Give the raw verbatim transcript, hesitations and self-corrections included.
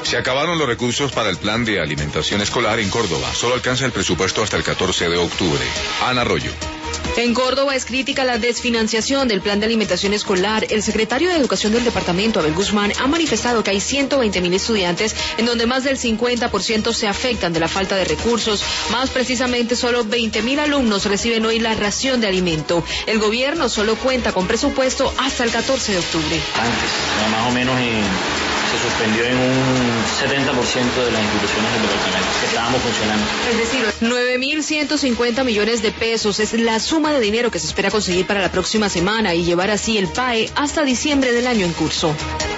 Se acabaron los recursos para el plan de alimentación escolar en Córdoba. Solo alcanza el presupuesto hasta el catorce de octubre. Ana Arroyo. En Córdoba es crítica la desfinanciación del plan de alimentación escolar. El secretario de Educación del departamento, Abel Guzmán, ha manifestado que hay ciento veinte mil estudiantes en donde más del cincuenta por ciento se afectan de la falta de recursos. Más precisamente, solo veinte mil alumnos reciben hoy la ración de alimento. El gobierno solo cuenta con presupuesto hasta el catorce de octubre. Antes, más o menos en... se suspendió en un setenta por ciento de las instituciones del departamento que estábamos funcionando. Es decir, nueve mil ciento cincuenta millones de pesos es la suma de dinero que se espera conseguir para la próxima semana y llevar así el P A E hasta diciembre del año en curso.